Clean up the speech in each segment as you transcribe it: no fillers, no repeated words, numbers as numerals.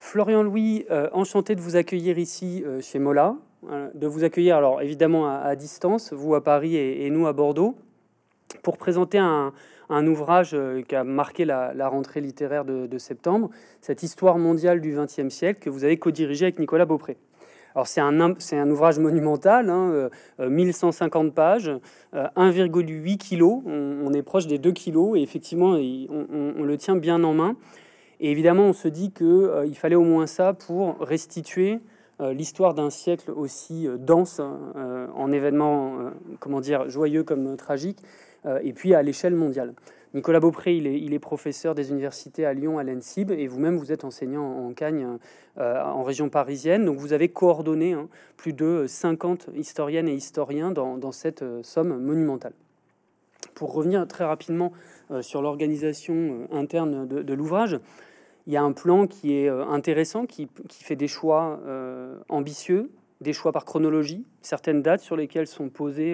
Florian Louis, enchanté de vous accueillir ici chez Mola, de vous accueillir alors évidemment à distance, vous à Paris et nous à Bordeaux, pour présenter un ouvrage qui a marqué la rentrée littéraire de septembre, cette histoire mondiale du XXe siècle que vous avez co-dirigé avec Nicolas Beaupré. Alors c'est un ouvrage monumental, 1150 pages, 1,8 kg, on est proche des 2 kilos, et effectivement on le tient bien en main. Et évidemment, on se dit qu'il fallait au moins ça pour restituer l'histoire d'un siècle aussi dense en événements, joyeux comme tragiques, et puis à l'échelle mondiale. Nicolas Beaupré, il est professeur des universités à Lyon, à l'ENSIB, et vous-même, vous êtes enseignant en Cagne, en région parisienne. Donc, vous avez coordonné plus de 50 historiennes et historiens dans cette somme monumentale. Pour revenir très rapidement sur l'organisation interne de l'ouvrage, il y a un plan qui est intéressant, qui fait des choix ambitieux, des choix par chronologie, certaines dates sur lesquelles sont posés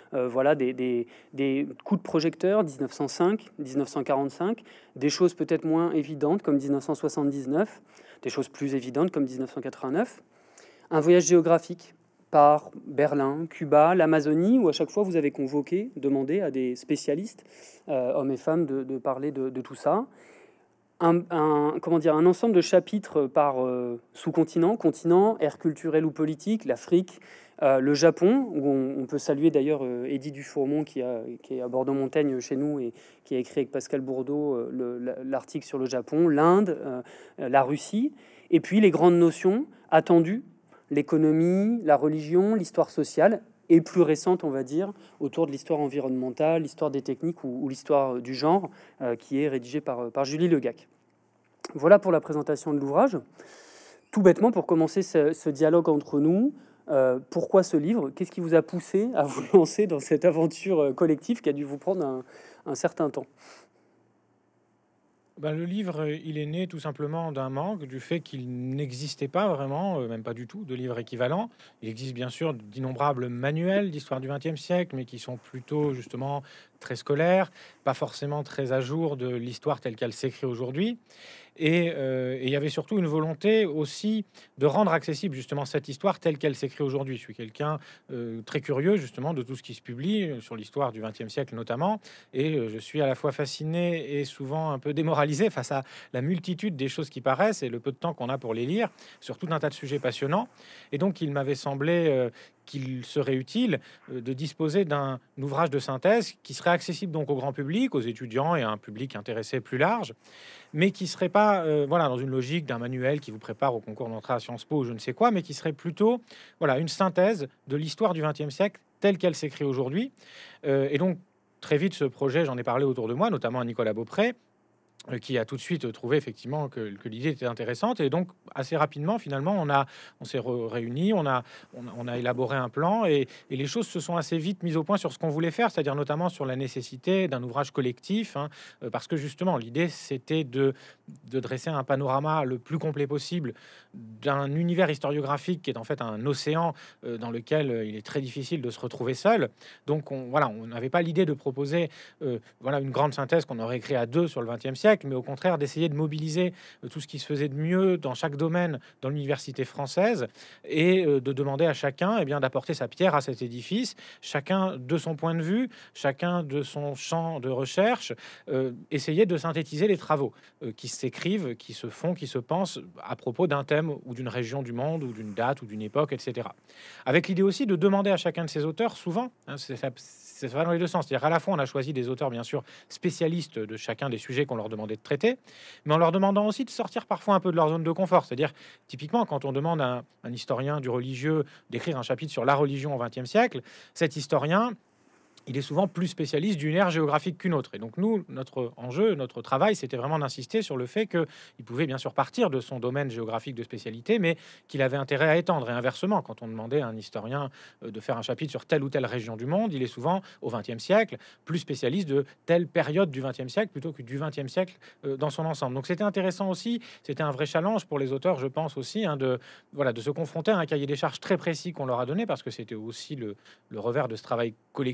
des coups de projecteur, 1905, 1945, des choses peut-être moins évidentes comme 1979, des choses plus évidentes comme 1989. Un voyage géographique par Berlin, Cuba, l'Amazonie, où à chaque fois vous avez demandé à des spécialistes, hommes et femmes, de parler de tout ça. Un ensemble de chapitres par sous-continent, continent, ère culturelle ou politique, l'Afrique, le Japon, où on peut saluer d'ailleurs Eddy Dufourmont qui est à Bordeaux-Montaigne chez nous et qui a écrit avec Pascal Bourdeau l'article sur le Japon, l'Inde, la Russie, et puis les grandes notions attendues, l'économie, la religion, l'histoire sociale, et plus récente, on va dire, autour de l'histoire environnementale, l'histoire des techniques ou l'histoire du genre, qui est rédigée par Julie Legac. Voilà pour la présentation de l'ouvrage. Tout bêtement, pour commencer ce dialogue entre nous, pourquoi ce livre? Qu'est-ce qui vous a poussé à vous lancer dans cette aventure collective qui a dû vous prendre un certain temps? Le livre, il est né tout simplement d'un manque, du fait qu'il n'existait pas vraiment, même pas du tout, de livre équivalent. Il existe bien sûr d'innombrables manuels d'histoire du XXe siècle, mais qui sont plutôt justement très scolaires, pas forcément très à jour de l'histoire telle qu'elle s'écrit aujourd'hui. Et il y avait surtout une volonté aussi de rendre accessible justement cette histoire telle qu'elle s'écrit aujourd'hui. Je suis quelqu'un très curieux justement de tout ce qui se publie sur l'histoire du XXe siècle notamment, et je suis à la fois fasciné et souvent un peu démoralisé face à la multitude des choses qui paraissent et le peu de temps qu'on a pour les lire, sur tout un tas de sujets passionnants. Et donc il m'avait semblé qu'il serait utile de disposer d'un ouvrage de synthèse qui serait accessible donc au grand public, aux étudiants et à un public intéressé plus large, mais qui serait pas dans une logique d'un manuel qui vous prépare au concours d'entrée à Sciences Po ou je ne sais quoi, mais qui serait plutôt une synthèse de l'histoire du XXe siècle telle qu'elle s'écrit aujourd'hui. Et donc très vite, ce projet, j'en ai parlé autour de moi, notamment à Nicolas Beaupré, qui a tout de suite trouvé effectivement que l'idée était intéressante, et donc assez rapidement finalement on s'est réunis, on a élaboré un plan, et les choses se sont assez vite mises au point sur ce qu'on voulait faire, c'est-à-dire notamment sur la nécessité d'un ouvrage collectif, parce que justement l'idée c'était de dresser un panorama le plus complet possible d'un univers historiographique qui est en fait un océan dans lequel il est très difficile de se retrouver seul. Donc on n'avait pas l'idée de proposer une grande synthèse qu'on aurait écrit à deux sur le XXe siècle, mais au contraire d'essayer de mobiliser tout ce qui se faisait de mieux dans chaque domaine dans l'université française, et de demander à chacun d'apporter sa pierre à cet édifice, chacun de son point de vue, chacun de son champ de recherche, essayer de synthétiser les travaux qui s'écrivent, qui se font, qui se pensent à propos d'un thème ou d'une région du monde ou d'une date ou d'une époque, etc. Avec l'idée aussi de demander à chacun de ces auteurs, souvent, ça va dans les deux sens. C'est-à-dire à la fois on a choisi des auteurs bien sûr spécialistes de chacun des sujets qu'on leur demandait de traiter, mais en leur demandant aussi de sortir parfois un peu de leur zone de confort. C'est-à-dire typiquement quand on demande à un historien du religieux d'écrire un chapitre sur la religion au XXe siècle, cet historien, il est souvent plus spécialiste d'une aire géographique qu'une autre. Et donc nous, notre enjeu, notre travail, c'était vraiment d'insister sur le fait qu'il pouvait bien sûr partir de son domaine géographique de spécialité, mais qu'il avait intérêt à étendre. Et inversement, quand on demandait à un historien de faire un chapitre sur telle ou telle région du monde, il est souvent, au XXe siècle, plus spécialiste de telle période du XXe siècle plutôt que du XXe siècle dans son ensemble. Donc c'était intéressant aussi, c'était un vrai challenge pour les auteurs, je pense aussi, de se confronter à un cahier des charges très précis qu'on leur a donné, parce que c'était aussi le revers de ce travail collectif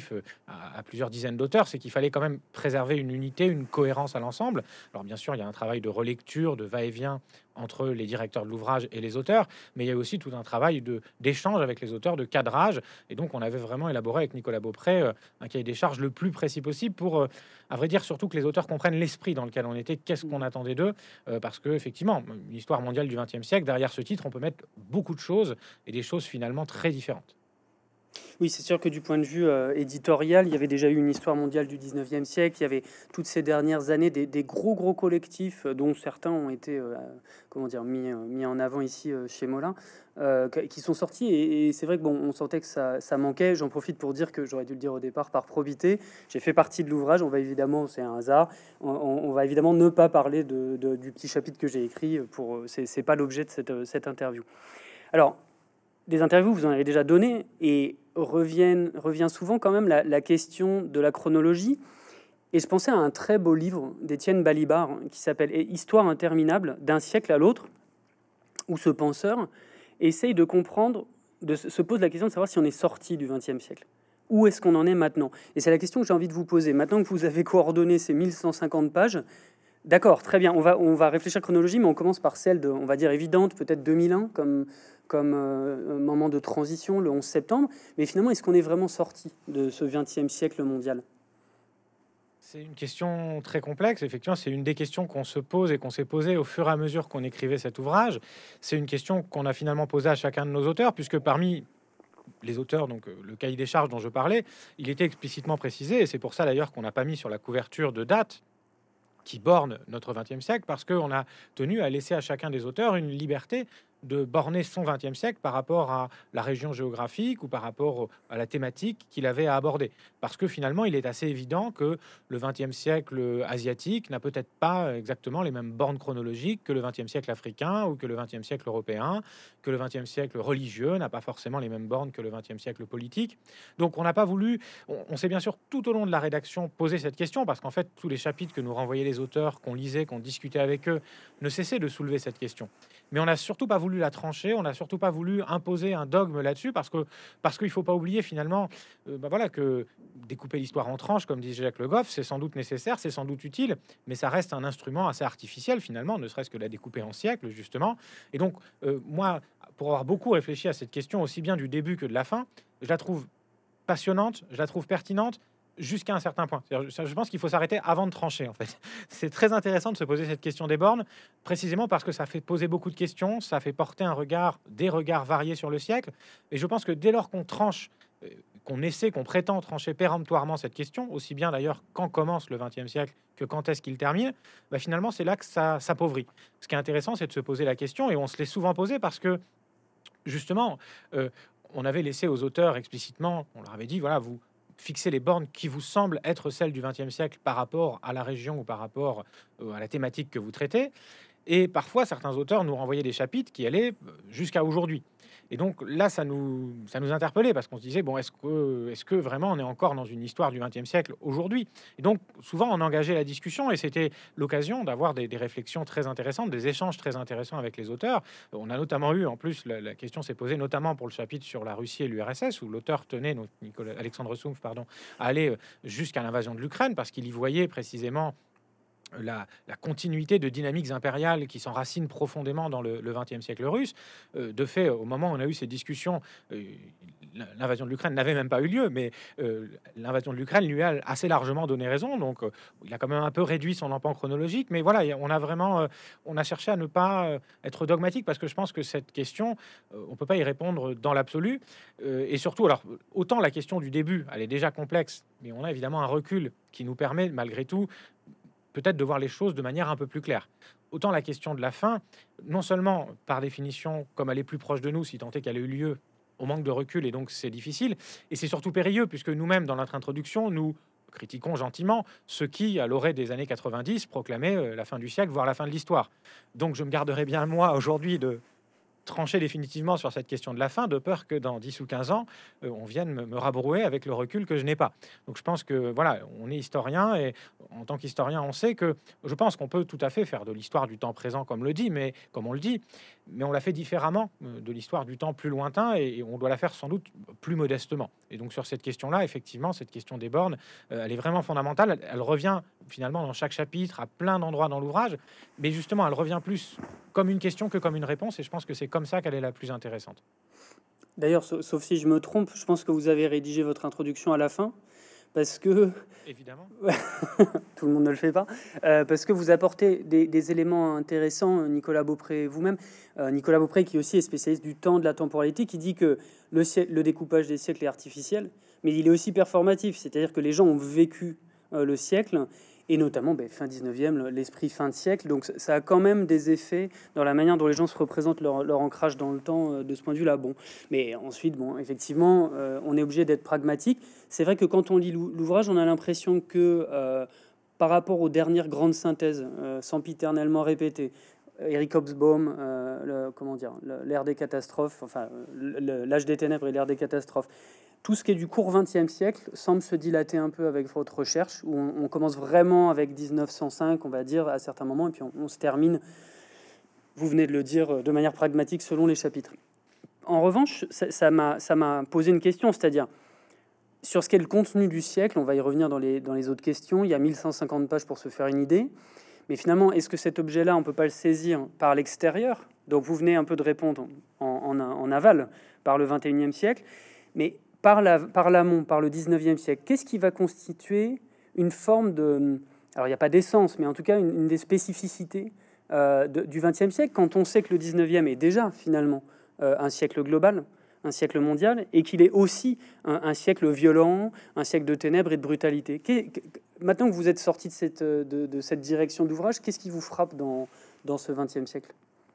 relatif à plusieurs dizaines d'auteurs, c'est qu'il fallait quand même préserver une unité, une cohérence à l'ensemble. Alors bien sûr, il y a un travail de relecture, de va-et-vient entre les directeurs de l'ouvrage et les auteurs, mais il y a aussi tout un travail d'échange avec les auteurs, de cadrage. Et donc, on avait vraiment élaboré avec Nicolas Beaupré un cahier des charges le plus précis possible pour, à vrai dire, surtout que les auteurs comprennent l'esprit dans lequel on était, qu'est-ce qu'on attendait d'eux, parce que effectivement, une histoire mondiale du XXe siècle, derrière ce titre, on peut mettre beaucoup de choses et des choses finalement très différentes. Oui, c'est sûr que du point de vue éditorial, il y avait déjà eu une histoire mondiale du 19e siècle. Il y avait toutes ces dernières années des gros collectifs, dont certains ont été comment dire, mis en avant ici chez Molin, qui sont sortis. Et c'est vrai que bon, on sentait que ça manquait. J'en profite pour dire que j'aurais dû le dire au départ par probité. J'ai fait partie de l'ouvrage. On va évidemment, c'est un hasard, on va évidemment ne pas parler du petit chapitre que j'ai écrit. C'est pas l'objet de cette interview. Alors, des interviews, vous en avez déjà donné, et revient souvent quand même la question de la chronologie. Et je pensais à un très beau livre d'Étienne Balibar qui s'appelle Histoire interminable d'un siècle à l'autre, où ce penseur essaye de comprendre, se pose la question de savoir si on est sorti du XXe siècle. Où est-ce qu'on en est maintenant? Et c'est la question que j'ai envie de vous poser. Maintenant que vous avez coordonné ces 1150 pages, d'accord, très bien, on va réfléchir chronologie, mais on commence par celle de, on va dire, évidente, peut-être 2001, comme moment de transition, le 11 septembre. Mais finalement, est-ce qu'on est vraiment sorti de ce XXe siècle mondial? C'est une question très complexe. Effectivement, c'est une des questions qu'on se pose et qu'on s'est posé au fur et à mesure qu'on écrivait cet ouvrage. C'est une question qu'on a finalement posée à chacun de nos auteurs, puisque parmi les auteurs, donc le cahier des charges dont je parlais, il était explicitement précisé, et c'est pour ça d'ailleurs qu'on n'a pas mis sur la couverture de date qui borne notre XXe siècle, parce qu'on a tenu à laisser à chacun des auteurs une liberté de borner son XXe siècle par rapport à la région géographique ou par rapport à la thématique qu'il avait à aborder. Parce que finalement, il est assez évident que le XXe siècle asiatique n'a peut-être pas exactement les mêmes bornes chronologiques que le XXe siècle africain ou que le XXe siècle européen, que le XXe siècle religieux n'a pas forcément les mêmes bornes que le XXe siècle politique. Donc on n'a pas voulu, on s'est bien sûr tout au long de la rédaction posé cette question, parce qu'en fait, tous les chapitres que nous renvoyaient les auteurs, qu'on lisait, qu'on discutait avec eux, ne cessaient de soulever cette question. Mais on n'a surtout pas voulu la trancher, on n'a surtout pas voulu imposer un dogme là-dessus, parce qu'il faut pas oublier finalement, voilà, que découper l'histoire en tranches, comme dit Jacques Le Goff, c'est sans doute nécessaire, c'est sans doute utile, mais ça reste un instrument assez artificiel finalement, ne serait-ce que la découper en siècles justement. Et donc moi, pour avoir beaucoup réfléchi à cette question, aussi bien du début que de la fin, je la trouve passionnante, je la trouve pertinente, jusqu'à un certain point. Je pense qu'il faut s'arrêter avant de trancher, en fait. C'est très intéressant de se poser cette question des bornes, précisément parce que ça fait poser beaucoup de questions, ça fait porter des regards variés sur le siècle. Et je pense que dès lors qu'on tranche, qu'on prétend trancher péremptoirement cette question, aussi bien d'ailleurs quand commence le XXe siècle que quand est-ce qu'il termine, bah finalement c'est là que ça s'appauvrit. Ce qui est intéressant, c'est de se poser la question, et on se l'est souvent posé parce que justement, on avait laissé aux auteurs explicitement, on leur avait dit, voilà, vous fixez les bornes qui vous semblent être celles du XXe siècle par rapport à la région ou par rapport à la thématique que vous traitez. Et parfois, certains auteurs nous renvoyaient des chapitres qui allaient jusqu'à aujourd'hui. Et donc là, ça nous interpellait, parce qu'on se disait, bon, est-ce que vraiment on est encore dans une histoire du XXe siècle aujourd'hui? Et donc, souvent, on engageait la discussion, et c'était l'occasion d'avoir des réflexions très intéressantes, des échanges très intéressants avec les auteurs. On a notamment eu, en plus, la question s'est posée notamment pour le chapitre sur la Russie et l'URSS, où l'auteur tenait, donc Alexandre Soumf, pardon, à aller jusqu'à l'invasion de l'Ukraine, parce qu'il y voyait précisément la continuité de dynamiques impériales qui s'enracinent profondément dans le XXe siècle russe. De fait, au moment où on a eu ces discussions, l'invasion de l'Ukraine n'avait même pas eu lieu, mais l'invasion de l'Ukraine lui a assez largement donné raison. Donc, il a quand même un peu réduit son empan chronologique. Mais voilà, on a cherché à ne pas être dogmatique, parce que je pense que cette question, on peut pas y répondre dans l'absolu. Et surtout, alors, autant la question du début, elle est déjà complexe, mais on a évidemment un recul qui nous permet, malgré tout, peut-être de voir les choses de manière un peu plus claire. Autant la question de la fin, non seulement par définition, comme elle est plus proche de nous, si tant est qu'elle a eu lieu, on manque de recul, et donc c'est difficile, et c'est surtout périlleux, puisque nous-mêmes, dans notre introduction, nous critiquons gentiment ceux qui, à l'orée des années 90, proclamaient la fin du siècle, voire la fin de l'histoire. Donc je me garderai bien, moi, aujourd'hui, de trancher définitivement sur cette question de la fin, de peur que dans 10 ou 15 ans, on vienne me rabrouer avec le recul que je n'ai pas. Donc je pense que voilà, on est historien et en tant qu'historien, on sait que je pense qu'on peut tout à fait faire de l'histoire du temps présent comme le dit, mais comme on le dit, mais on la fait différemment de l'histoire du temps plus lointain et on doit la faire sans doute plus modestement. Et donc sur cette question-là, effectivement, cette question des bornes, elle est vraiment fondamentale. Elle revient finalement dans chaque chapitre, à plein d'endroits dans l'ouvrage, mais justement, elle revient plus comme une question que comme une réponse, et je pense que c'est comme ça qu'elle est la plus intéressante. D'ailleurs, sauf si je me trompe, je pense que vous avez rédigé votre introduction à la fin, parce que Évidemment. tout le monde ne le fait pas, parce que vous apportez des éléments intéressants, Nicolas Beaupré vous-même. Nicolas Beaupré, qui aussi est spécialiste du temps, de la temporalité, qui dit que le découpage des siècles est artificiel, mais il est aussi performatif, c'est-à-dire que les gens ont vécu le siècle, et notamment fin 19e, l'esprit fin de siècle. Donc ça a quand même des effets dans la manière dont les gens se représentent leur ancrage dans le temps de ce point de vue-là. Bon, mais ensuite, bon, effectivement, on est obligé d'être pragmatique. C'est vrai que quand on lit l'ouvrage, on a l'impression que par rapport aux dernières grandes synthèses sempiternellement répétées, Eric Hobsbawm, l'ère des catastrophes, enfin l'âge des ténèbres et l'ère des catastrophes, tout ce qui est du court XXe siècle semble se dilater un peu avec votre recherche, où on commence vraiment avec 1905, on va dire, à certains moments, et puis on se termine, vous venez de le dire, de manière pragmatique selon les chapitres. En revanche, ça m'a posé une question, c'est-à-dire, sur ce qu'est le contenu du siècle, on va y revenir dans les autres questions, il y a 1150 pages pour se faire une idée, mais finalement, est-ce que cet objet-là, on ne peut pas le saisir par l'extérieur? Donc vous venez un peu de répondre en aval, par le 21e siècle, mais par l'amont, par le 19e siècle, qu'est-ce qui va constituer une forme de... Alors, il n'y a pas d'essence, mais en tout cas, une des spécificités du 20e siècle, quand on sait que le 19e est déjà, finalement, un siècle global, un siècle mondial, et qu'il est aussi un siècle violent, un siècle de ténèbres et de brutalité. Maintenant que vous êtes sorti de cette direction d'ouvrage, qu'est-ce qui vous frappe dans ce 20e siècle?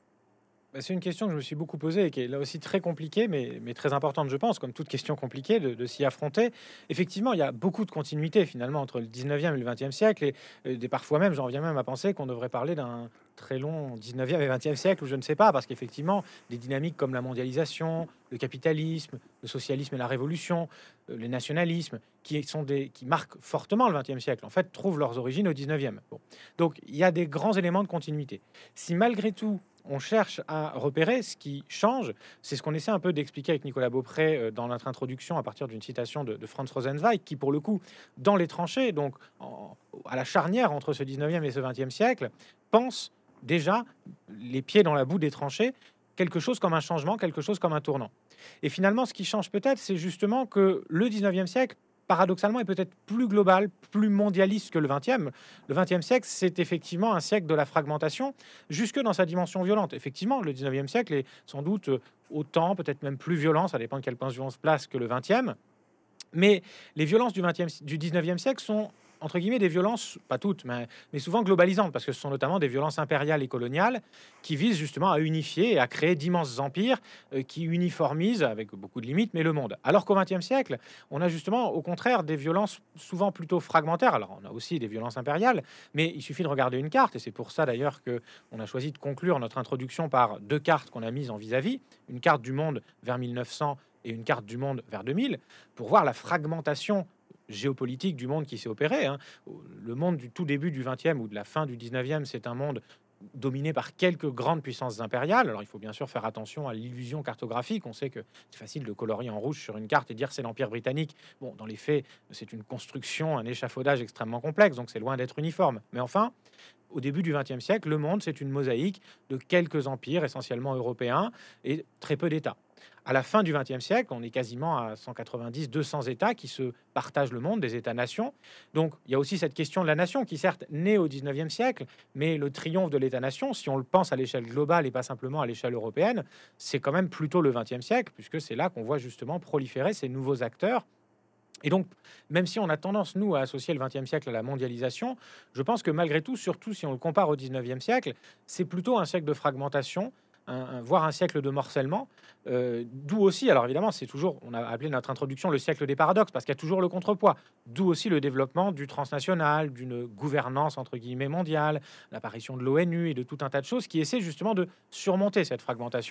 C'est une question que je me suis beaucoup posée et qui est là aussi très compliquée, mais très importante, je pense, comme toute question compliquée, de s'y affronter. Effectivement, il y a beaucoup de continuité finalement entre le 19e et le 20e siècle, et parfois même, j'en viens même à penser qu'on devrait parler d'un très long 19e et 20e siècle, ou je ne sais pas, parce qu'effectivement, des dynamiques comme la mondialisation, le capitalisme, le socialisme et la révolution, les nationalismes, qui marquent fortement le 20e siècle, en fait, trouvent leurs origines au 19e. Bon. Donc, il y a des grands éléments de continuité. Si malgré tout, on cherche à repérer ce qui change. C'est ce qu'on essaie un peu d'expliquer avec Nicolas Beaupré dans notre introduction à partir d'une citation de Franz Rosenzweig, qui pour le coup, dans les tranchées, donc à la charnière entre ce 19e et ce 20e siècle, pense déjà les pieds dans la boue des tranchées, quelque chose comme un changement, quelque chose comme un tournant. Et finalement, ce qui change peut-être, c'est justement que le 19e siècle, paradoxalement, est peut-être plus global, plus mondialiste que le 20e. Le 20e siècle, c'est effectivement un siècle de la fragmentation, jusque dans sa dimension violente. Effectivement, le 19e siècle est sans doute autant, peut-être même plus violent, ça dépend de quel point on se place, que le 20e. Mais les violences du 19e siècle sont, entre guillemets, des violences, pas toutes, mais souvent globalisantes, parce que ce sont notamment des violences impériales et coloniales qui visent justement à unifier et à créer d'immenses empires qui uniformisent, avec beaucoup de limites, mais le monde. Alors qu'au XXe siècle, on a justement, au contraire, des violences souvent plutôt fragmentaires. Alors, on a aussi des violences impériales, mais il suffit de regarder une carte, et c'est pour ça d'ailleurs qu'on a choisi de conclure notre introduction par deux cartes qu'on a mises en vis-à-vis, une carte du monde vers 1900 et une carte du monde vers 2000, pour voir la fragmentation géopolitique du monde qui s'est opéré. Le monde du tout début du 20e ou de la fin du 19e, c'est un monde dominé par quelques grandes puissances impériales. Alors il faut bien sûr faire attention à l'illusion cartographique. On sait que c'est facile de colorier en rouge sur une carte et dire c'est l'Empire britannique. Bon, dans les faits, c'est une construction, un échafaudage extrêmement complexe, donc c'est loin d'être uniforme. Mais enfin, au début du XXe siècle, le monde, c'est une mosaïque de quelques empires, essentiellement européens, et très peu d'États. À la fin du XXe siècle, on est quasiment à 190-200 États qui se partagent le monde, des États-nations. Donc, il y a aussi cette question de la nation qui, certes, naît au XIXe siècle, mais le triomphe de l'État-nation, si on le pense à l'échelle globale et pas simplement à l'échelle européenne, c'est quand même plutôt le XXe siècle, puisque c'est là qu'on voit justement proliférer ces nouveaux acteurs. Et donc, même si on a tendance, nous, à associer le XXe siècle à la mondialisation, je pense que malgré tout, surtout si on le compare au XIXe siècle, c'est plutôt un siècle de fragmentation, voire un siècle de morcellement, d'où aussi, alors évidemment, c'est toujours, on a appelé notre introduction le siècle des paradoxes, parce qu'il y a toujours le contrepoids, d'où aussi le développement du transnational, d'une gouvernance, entre guillemets, mondiale, l'apparition de l'ONU et de tout un tas de choses qui essaient justement de surmonter cette fragmentation.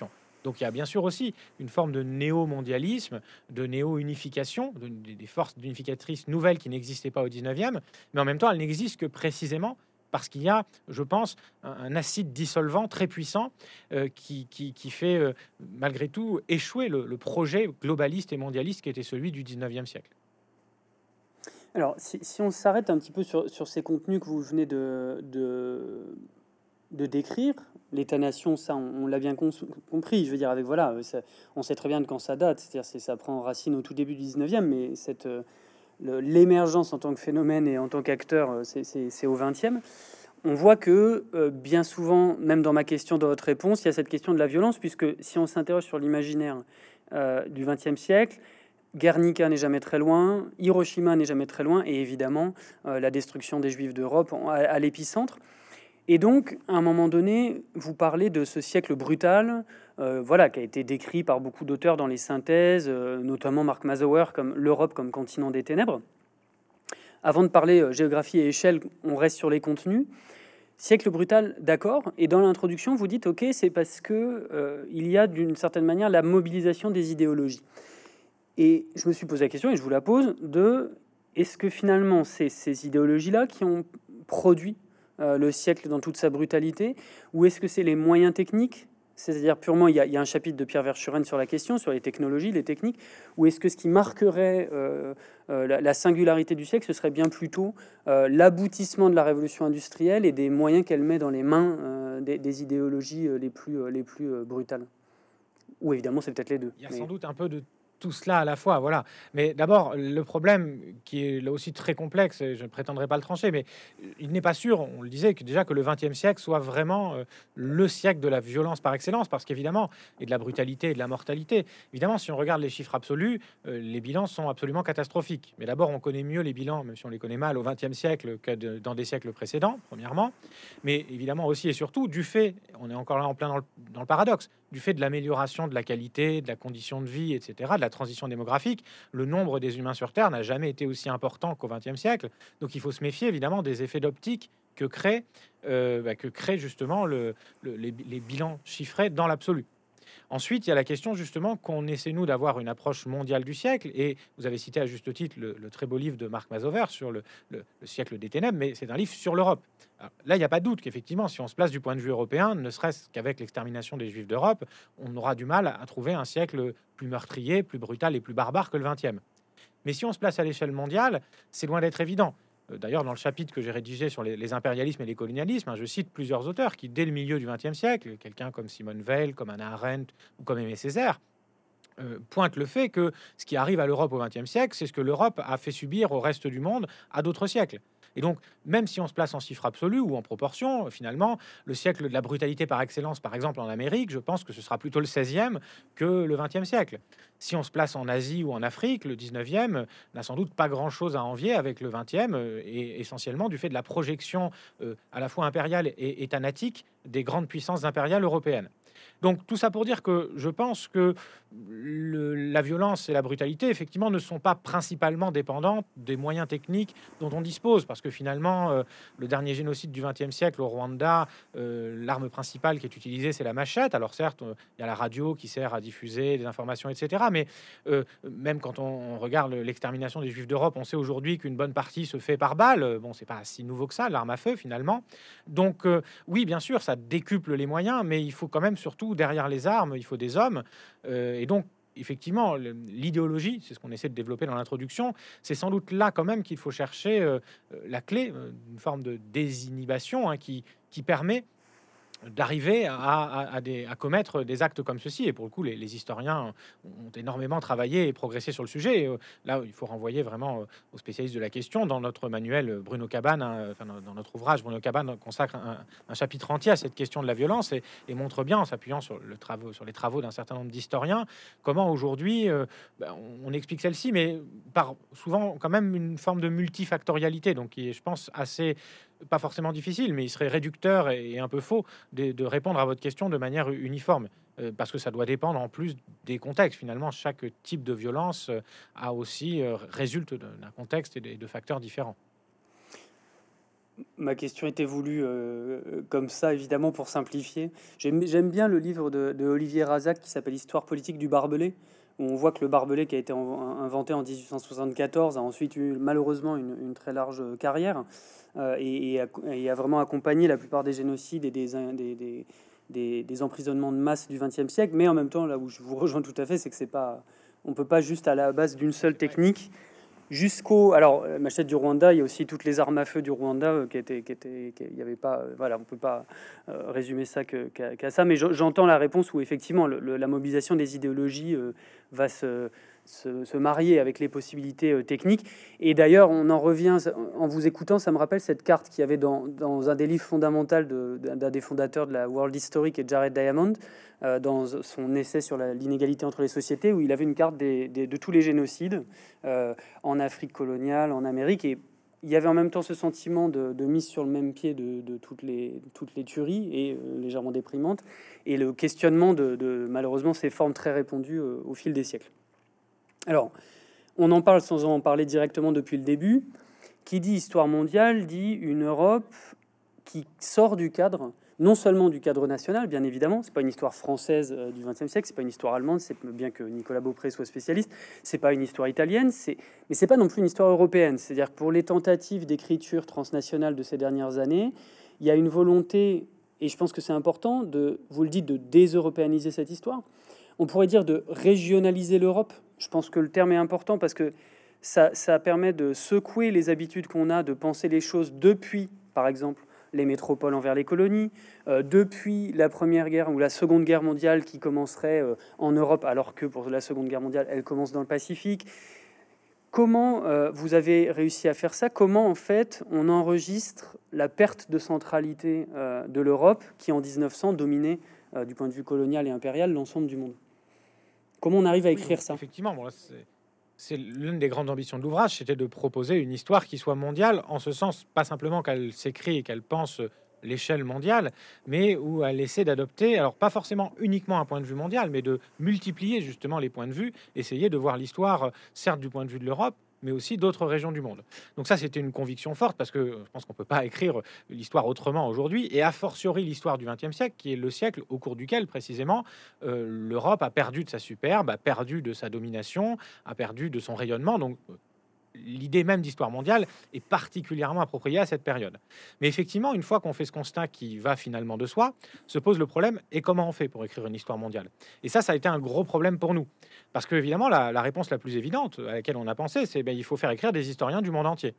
Donc il y a bien sûr aussi une forme de néo-mondialisme, de néo-unification, des forces unificatrices nouvelles qui n'existaient pas au 19e, mais en même temps, elles n'existent que précisément parce qu'il y a, je pense, un acide dissolvant très puissant qui fait malgré tout échouer le projet globaliste et mondialiste qui était celui du 19e siècle. Alors, si on s'arrête un petit peu sur ces contenus que vous venez de décrire, l'État-nation, ça, on l'a bien compris. Je veux dire, avec voilà, on sait très bien de quand ça date. C'est-à-dire, ça prend racine au tout début du 19e, mais l'émergence en tant que phénomène et en tant qu'acteur, c'est au 20e. On voit que bien souvent, même dans ma question, dans votre réponse, il y a cette question de la violence, puisque si on s'interroge sur l'imaginaire du 20e siècle, Guernica n'est jamais très loin, Hiroshima n'est jamais très loin, et évidemment la destruction des Juifs d'Europe à l'épicentre. Et donc, à un moment donné, vous parlez de ce siècle brutal, voilà, qui a été décrit par beaucoup d'auteurs dans les synthèses, notamment Mark Mazauer, comme l'Europe comme continent des ténèbres. Avant de parler géographie et échelle, on reste sur les contenus. Siècle brutal, d'accord. Et dans l'introduction, vous dites, ok, c'est parce que il y a d'une certaine manière la mobilisation des idéologies. Et je me suis posé la question, et je vous la pose, est-ce que finalement c'est ces idéologies-là qui ont produit le siècle dans toute sa brutalité, ou est-ce que c'est les moyens techniques, c'est-à-dire purement, il y a un chapitre de Pierre Verschuren sur la question, sur les technologies, les techniques, ou est-ce que ce qui marquerait la singularité du siècle, ce serait bien plutôt l'aboutissement de la révolution industrielle et des moyens qu'elle met dans les mains des idéologies les plus brutales? Ou évidemment, c'est peut-être les deux. Il y a Mais... sans doute un peu de tout cela à la fois, voilà. Mais d'abord, le problème qui est là aussi très complexe, et je ne prétendrai pas le trancher, mais il n'est pas sûr, on le disait, que déjà que le XXe siècle soit vraiment le siècle de la violence par excellence, parce qu'évidemment, et de la brutalité et de la mortalité. Évidemment, si on regarde les chiffres absolus, les bilans sont absolument catastrophiques. Mais d'abord, on connaît mieux les bilans, même si on les connaît mal, au XXe siècle que dans des siècles précédents, premièrement. Mais évidemment aussi et surtout du fait, on est encore là en plein dans le paradoxe, du fait de l'amélioration de la qualité, de la condition de vie, etc., de la transition démographique, le nombre des humains sur Terre n'a jamais été aussi important qu'au XXe siècle. Donc il faut se méfier évidemment des effets d'optique que crée justement les bilans chiffrés dans l'absolu. Ensuite, il y a la question justement qu'on essaie nous d'avoir une approche mondiale du siècle, et vous avez cité à juste titre le très beau livre de Mark Mazauer sur le siècle des ténèbres, mais c'est un livre sur l'Europe. Alors, là, il n'y a pas de doute qu'effectivement, si on se place du point de vue européen, ne serait-ce qu'avec l'extermination des Juifs d'Europe, on aura du mal à trouver un siècle plus meurtrier, plus brutal et plus barbare que le XXe. Mais si on se place à l'échelle mondiale, c'est loin d'être évident. D'ailleurs, dans le chapitre que j'ai rédigé sur les impérialismes et les colonialismes, je cite plusieurs auteurs qui, dès le milieu du XXe siècle, quelqu'un comme Simone Weil, comme Hannah Arendt ou comme Aimé Césaire, pointent le fait que ce qui arrive à l'Europe au XXe siècle, c'est ce que l'Europe a fait subir au reste du monde à d'autres siècles. Et donc, même si on se place en chiffre absolu ou en proportion, finalement, le siècle de la brutalité par excellence, par exemple en Amérique, je pense que ce sera plutôt le 16e que le 20e siècle. Si on se place en Asie ou en Afrique, le 19e n'a sans doute pas grand-chose à envier avec le 20e, et essentiellement du fait de la projection à la fois impériale et étanatique des grandes puissances impériales européennes. Donc tout ça pour dire que je pense que la violence et la brutalité, effectivement, ne sont pas principalement dépendantes des moyens techniques dont on dispose, parce que finalement, le dernier génocide du XXe siècle au Rwanda, l'arme principale qui est utilisée, c'est la machette. Alors certes, il y a la radio qui sert à diffuser des informations, etc. Mais même quand on regarde l'extermination des Juifs d'Europe, on sait aujourd'hui qu'une bonne partie se fait par balle. Bon, c'est pas si nouveau que ça, l'arme à feu, finalement. Donc oui, bien sûr, ça décuple les moyens, mais il faut quand même surtout, derrière les armes, il faut des hommes. Et donc, effectivement, l'idéologie, c'est ce qu'on essaie de développer dans l'introduction, c'est sans doute là quand même qu'il faut chercher la clé, une forme de désinhibition qui permet d'arriver à commettre des actes comme ceci. Et pour le coup, les historiens ont énormément travaillé et progressé sur le sujet. Et, là, il faut renvoyer vraiment aux spécialistes de la question. Dans notre manuel, Bruno Cabane, enfin, dans notre ouvrage, Bruno Cabane consacre un chapitre entier à cette question de la violence et montre bien, en s'appuyant sur les travaux d'un certain nombre d'historiens, comment aujourd'hui on explique celle-ci, mais par souvent quand même une forme de multifactorialité, donc qui est, je pense, assez pas forcément difficile, mais il serait réducteur et un peu faux de répondre à votre question de manière uniforme, parce que ça doit dépendre en plus des contextes. Finalement, chaque type de violence a aussi résulte d'un contexte et de facteurs différents. Ma question était voulue comme ça, évidemment, pour simplifier. J'aime bien le livre de Olivier Razac qui s'appelle Histoire politique du barbelé, où on voit que le barbelé qui a été inventé en 1874 a ensuite eu malheureusement une très large carrière et a vraiment accompagné la plupart des génocides et des emprisonnements de masse du XXe siècle. Mais en même temps, là où je vous rejoins tout à fait, c'est que c'est pas, on peut pas juste à la base d'une seule technique jusqu'au. Alors, Machette du Rwanda, il y a aussi toutes les armes à feu du Rwanda il y avait pas. Voilà, on peut pas résumer ça qu'à ça. Mais j'entends la réponse où effectivement la mobilisation des idéologies va se marier avec les possibilités techniques. Et d'ailleurs, on en revient en vous écoutant, ça me rappelle cette carte qu'il y avait dans un des livres fondamentaux d'un des fondateurs de la World History, qui est Jared Diamond, dans son essai sur l'inégalité entre les sociétés, où il avait une carte de tous les génocides en Afrique coloniale, en Amérique, et il y avait en même temps ce sentiment de mise sur le même pied de toutes les tueries et légèrement déprimantes, et le questionnement de malheureusement ces formes très répandues au fil des siècles. Alors, on en parle sans en parler directement depuis le début. Qui dit histoire mondiale dit une Europe qui sort du cadre, non seulement du cadre national, bien évidemment, c'est pas une histoire française du XXe siècle, c'est pas une histoire allemande, c'est bien que Nicolas Beaupré soit spécialiste, c'est pas une histoire italienne, mais c'est pas non plus une histoire européenne. C'est-à-dire que pour les tentatives d'écriture transnationale de ces dernières années, il y a une volonté, et je pense que c'est important, vous le dites, de déseuropéaniser cette histoire. On pourrait dire de régionaliser l'Europe. Je pense que le terme est important parce que ça permet de secouer les habitudes qu'on a de penser les choses depuis, par exemple, les métropoles envers les colonies, depuis la Première Guerre ou la Seconde Guerre mondiale qui commencerait en Europe, alors que pour la Seconde Guerre mondiale, elle commence dans le Pacifique. Comment vous avez réussi à faire ça? Comment, en fait, on enregistre la perte de centralité de l'Europe qui, en 1900, dominait, du point de vue colonial et impérial, l'ensemble du monde? Comment on arrive à écrire ça? Effectivement, bon, c'est l'une des grandes ambitions de l'ouvrage, c'était de proposer une histoire qui soit mondiale, en ce sens, pas simplement qu'elle s'écrit et qu'elle pense l'échelle mondiale, mais où elle essaie d'adopter, alors pas forcément uniquement un point de vue mondial, mais de multiplier justement les points de vue, essayer de voir l'histoire, certes du point de vue de l'Europe, mais aussi d'autres régions du monde. Donc ça, c'était une conviction forte, parce que je pense qu'on peut pas écrire l'histoire autrement aujourd'hui, et a fortiori l'histoire du XXe siècle, qui est le siècle au cours duquel, précisément, l'Europe a perdu de sa superbe, a perdu de sa domination, a perdu de son rayonnement. Donc l'idée même d'histoire mondiale est particulièrement appropriée à cette période. Mais effectivement, une fois qu'on fait ce constat qui va finalement de soi, se pose le problème, et comment on fait pour écrire une histoire mondiale? Et ça a été un gros problème pour nous. Parce que évidemment, la réponse la plus évidente à laquelle on a pensé, c'est il faut faire écrire des historiens du monde entier.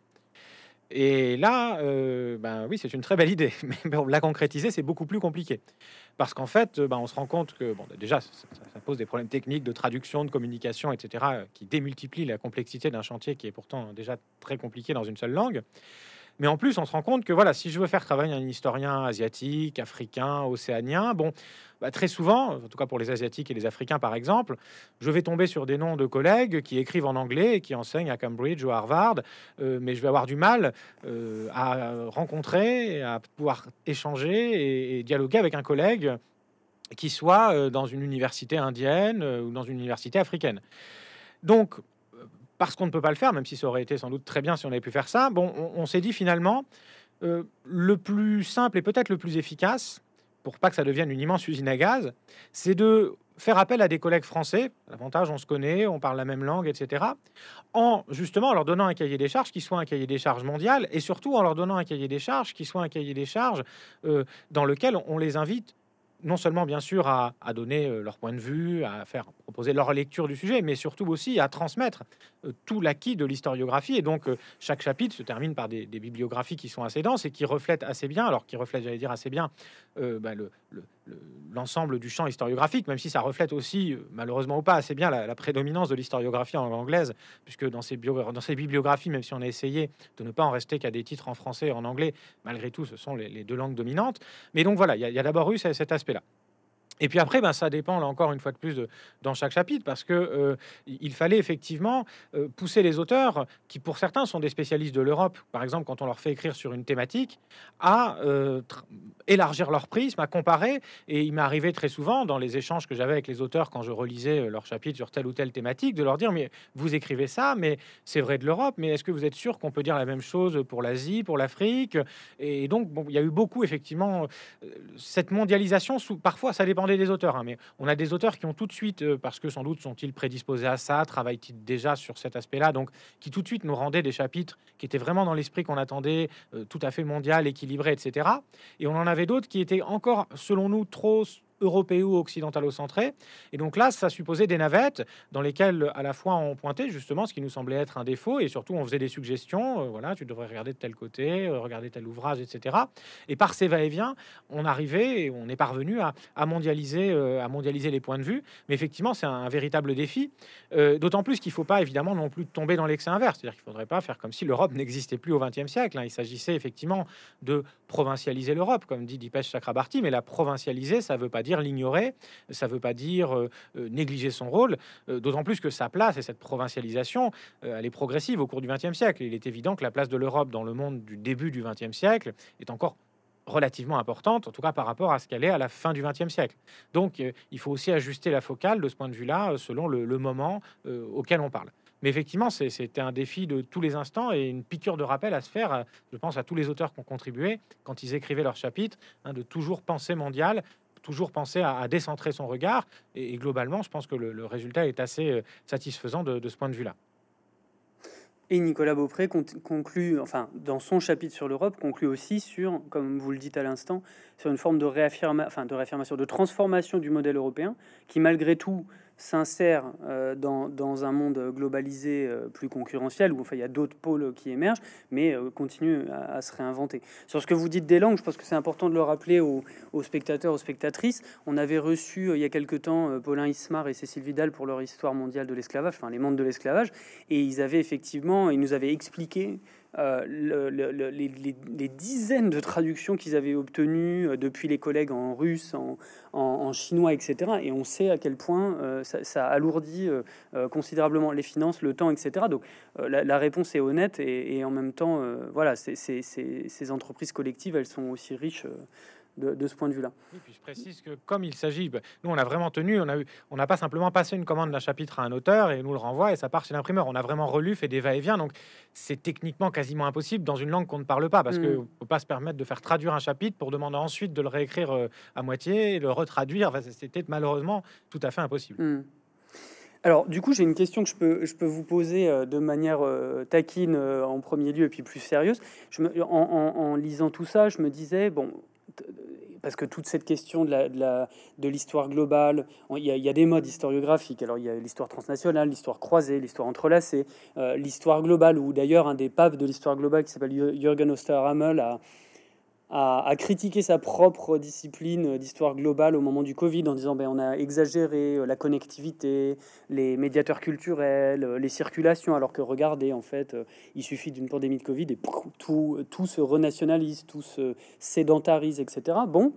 Et là, oui, c'est une très belle idée, mais bon, la concrétiser, c'est beaucoup plus compliqué. Parce qu'en fait, on se rend compte que, bon, déjà, ça pose des problèmes techniques de traduction, de communication, etc., qui démultiplient la complexité d'un chantier qui est pourtant déjà très compliqué dans une seule langue. Mais en plus, on se rend compte que voilà, si je veux faire travailler un historien asiatique, africain, océanien, bon, très souvent, en tout cas pour les asiatiques et les africains par exemple, je vais tomber sur des noms de collègues qui écrivent en anglais et qui enseignent à Cambridge ou à Harvard, mais je vais avoir du mal à rencontrer, à pouvoir échanger et dialoguer avec un collègue qui soit dans une université indienne ou dans une université africaine. Donc, parce qu'on ne peut pas le faire, même si ça aurait été sans doute très bien si on avait pu faire ça, bon, on s'est dit finalement, le plus simple et peut-être le plus efficace, pour pas que ça devienne une immense usine à gaz, c'est de faire appel à des collègues français. L'avantage, on se connaît, on parle la même langue, etc. En justement leur donnant un cahier des charges qui soit un cahier des charges mondial, et surtout en leur donnant un cahier des charges qui soit un cahier des charges dans lequel on les invite non seulement bien sûr à donner leur point de vue, à faire proposer leur lecture du sujet, mais surtout aussi à transmettre tout l'acquis de l'historiographie. Et donc chaque chapitre se termine par des bibliographies qui sont assez denses et qui reflètent assez bien, alors qui reflètent, j'allais dire assez bien, l'ensemble du champ historiographique, même si ça reflète aussi, malheureusement ou pas, assez bien la prédominance de l'historiographie en langue anglaise, puisque dans ces bibliographies, même si on a essayé de ne pas en rester qu'à des titres en français et en anglais, malgré tout, ce sont les deux langues dominantes. Mais donc voilà, il y a d'abord eu cet aspect-là. Et puis après, ben, ça dépend là encore une fois de plus dans chaque chapitre, parce que il fallait effectivement pousser les auteurs, qui pour certains sont des spécialistes de l'Europe, par exemple quand on leur fait écrire sur une thématique, à élargir leur prisme, à comparer. Et il m'est arrivé très souvent dans les échanges que j'avais avec les auteurs quand je relisais leur chapitre sur telle ou telle thématique, de leur dire, mais vous écrivez ça, mais c'est vrai de l'Europe, mais est-ce que vous êtes sûr qu'on peut dire la même chose pour l'Asie, pour l'Afrique? Et donc, bon, il y a eu beaucoup effectivement cette mondialisation, parfois ça dépendait des auteurs, hein, mais on a des auteurs qui ont tout de suite, parce que sans doute sont-ils prédisposés à ça, travaillent-ils déjà sur cet aspect-là, donc qui tout de suite nous rendaient des chapitres qui étaient vraiment dans l'esprit qu'on attendait, tout à fait mondial, équilibré, etc. Et on en avait d'autres qui étaient encore, selon nous, trop européo occidentalo-centré. Et donc là, ça supposait des navettes dans lesquelles à la fois on pointait justement ce qui nous semblait être un défaut, et surtout on faisait des suggestions, voilà, tu devrais regarder de tel côté, regarder tel ouvrage, etc. Et par ces va-et-vient, on arrivait et on est parvenu à mondialiser les points de vue. Mais effectivement, c'est un véritable défi, d'autant plus qu'il ne faut pas évidemment non plus tomber dans l'excès inverse. C'est-à-dire qu'il ne faudrait pas faire comme si l'Europe n'existait plus au XXe siècle, hein. Il s'agissait effectivement de provincialiser l'Europe, comme dit Dipesh Chakrabarty, mais la provincialiser, ça ne veut pas dire l'ignorer, ça ne veut pas dire négliger son rôle, d'autant plus que sa place et cette provincialisation, elle est progressive au cours du XXe siècle. Il est évident que la place de l'Europe dans le monde du début du XXe siècle est encore relativement importante, en tout cas par rapport à ce qu'elle est à la fin du XXe siècle. Donc il faut aussi ajuster la focale de ce point de vue-là, selon le moment auquel on parle. Mais effectivement, c'était un défi de tous les instants et une piqûre de rappel à se faire, je pense, à tous les auteurs qui ont contribué quand ils écrivaient leurs chapitres, hein, de toujours penser mondial, toujours penser à décentrer son regard. Et globalement, je pense que le résultat est assez satisfaisant de ce point de vue-là. Et Nicolas Beaupré conclut, enfin, dans son chapitre sur l'Europe, conclut aussi sur, comme vous le dites à l'instant, sur une forme de réaffirmation, de transformation du modèle européen, qui malgré tout s'insère dans un monde globalisé plus concurrentiel, où enfin, il y a d'autres pôles qui émergent, mais continue à se réinventer. Sur ce que vous dites des langues, je pense que c'est important de le rappeler aux spectateurs, aux spectatrices. On avait reçu il y a quelque temps Paulin Ismar et Cécile Vidal pour leur histoire mondiale de l'esclavage, enfin les mondes de l'esclavage, et ils nous avaient expliqué les dizaines de traductions qu'ils avaient obtenues depuis les collègues en russe, en chinois, etc. Et on sait à quel point ça alourdit considérablement les finances, le temps, etc. Donc la réponse est honnête et en même temps, voilà, ces entreprises collectives, elles sont aussi riches de ce point de vue-là. Oui, puis je précise que comme il s'agit, nous on a vraiment tenu, on n'a pas simplement passé une commande d'un chapitre à un auteur et nous le renvoie et ça part chez l'imprimeur. On a vraiment relu, fait des va-et-vient, donc c'est techniquement quasiment impossible dans une langue qu'on ne parle pas, parce que faut pas se permettre de faire traduire un chapitre pour demander ensuite de le réécrire à moitié et le retraduire. Enfin, c'était malheureusement tout à fait impossible. Alors, du coup, j'ai une question que je peux vous poser de manière taquine en premier lieu et puis plus sérieuse. En lisant tout ça, je me disais, bon, parce que toute cette question de l'histoire globale, il y a des modes historiographiques. Alors, il y a l'histoire transnationale, l'histoire croisée, l'histoire entrelacée, l'histoire globale, où d'ailleurs, un des papes de l'histoire globale qui s'appelle Jürgen Osterhammel a critiqué sa propre discipline d'histoire globale au moment du Covid en disant on a exagéré la connectivité, les médiateurs culturels, les circulations, alors que regardez, en fait, il suffit d'une pandémie de Covid et tout se renationalise, tout se sédentarise, etc. Bon,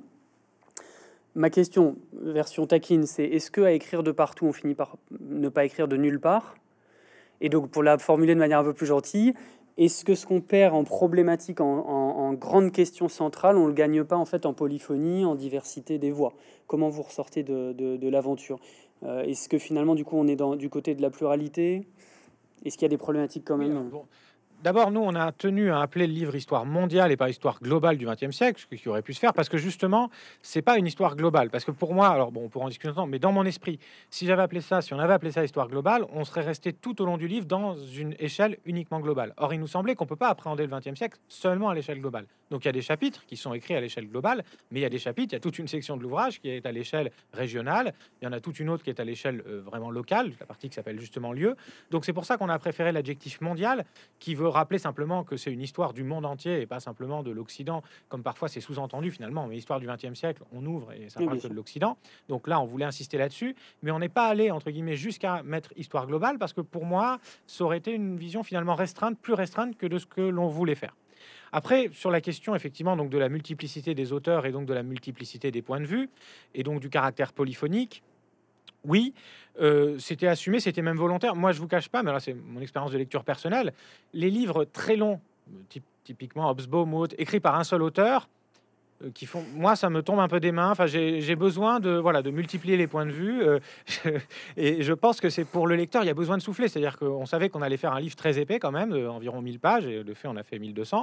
ma question, version taquine, c'est est-ce que à écrire de partout, on finit par ne pas écrire de nulle part? Et donc, pour la formuler de manière un peu plus gentille, est-ce que ce qu'on perd en problématique, en grande question centrale, on le gagne pas en fait en polyphonie, en diversité des voix? Comment vous ressortez de l'aventure? Est-ce que finalement, du coup, on est du côté de la pluralité? Est-ce qu'il y a des problématiques quand même? Oui, bon. D'abord, nous, on a tenu à appeler le livre Histoire mondiale et pas Histoire globale du XXe siècle, ce qui aurait pu se faire, parce que justement, c'est pas une histoire globale. Parce que pour moi, alors bon, on pourra en discuter longtemps, mais dans mon esprit, si on avait appelé ça Histoire globale, on serait resté tout au long du livre dans une échelle uniquement globale. Or, il nous semblait qu'on peut pas appréhender le XXe siècle seulement à l'échelle globale. Donc, il y a des chapitres qui sont écrits à l'échelle globale, mais il y a des chapitres, il y a toute une section de l'ouvrage qui est à l'échelle régionale, il y en a toute une autre qui est à l'échelle vraiment locale, la partie qui s'appelle justement lieu. Donc, c'est pour ça qu'on a préféré l'adjectif mondial, qui veut rappeler simplement que c'est une histoire du monde entier et pas simplement de l'Occident, comme parfois c'est sous-entendu finalement. Mais l'histoire du XXe siècle, on ouvre et ça parle que de l'Occident. Donc là, on voulait insister là-dessus, mais on n'est pas allé entre guillemets jusqu'à mettre histoire globale, parce que pour moi, ça aurait été une vision finalement restreinte, plus restreinte que de ce que l'on voulait faire. Après, sur la question effectivement donc de la multiplicité des auteurs et donc de la multiplicité des points de vue et donc du caractère polyphonique, oui, c'était assumé, c'était même volontaire. Moi, je vous cache pas, mais là, c'est mon expérience de lecture personnelle, les livres très longs, typiquement Hobsbawm ou autres, écrits par un seul auteur, qui font moi, ça me tombe un peu des mains. Enfin, j'ai besoin de, voilà, de multiplier les points de vue, et je pense que c'est pour le lecteur, il y a besoin de souffler. C'est-à-dire qu'on savait qu'on allait faire un livre très épais quand même, environ 1000 pages et de fait, on a fait 1200.